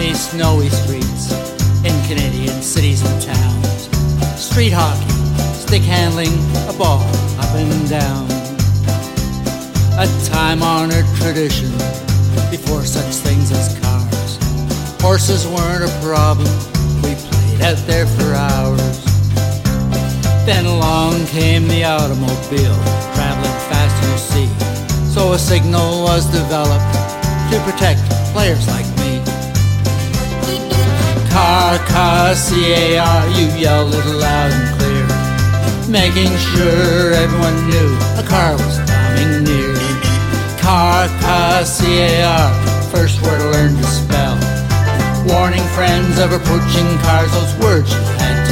Stormy, snowy streets in Canadian cities and towns. Street hockey, stick handling, a ball up and down. A time-honored tradition before such things as cars. Horses weren't a problem, we played out there for hours. Then along came the automobile, traveling fast you see. So a signal was developed to protect players like me. Car, car, C-A-R, you yelled it loud and clear, making sure everyone knew a car was coming near. Car, car, C-A-R, first word I learned to spell, warning friends of approaching cars, those words you had